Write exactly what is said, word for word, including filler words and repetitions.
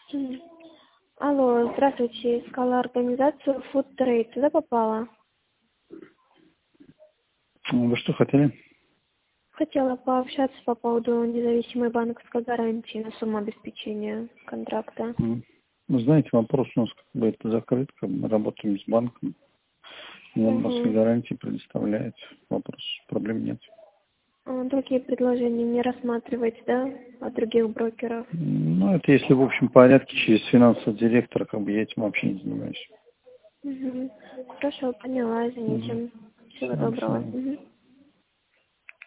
М. Алло, здравствуйте. Искала организацию Food Trade. Туда попала? Вы что хотели? Хотела пообщаться по поводу независимой банковской гарантии на сумму обеспечения контракта. М. Ну, знаете, вопрос у нас как бы это закрыт, как бы мы работаем с банком. И он у нас и Угу. гарантии предоставляет. Вопрос, проблем нет. А, Другие предложения не рассматриваете, да, от других брокеров? М, Ну, это если в общем порядке, через финансового директора, как бы я этим вообще не занимаюсь. Угу. Хорошо, поняла, Угу. извините. Всего Все, до доброго. свидания. Мгм.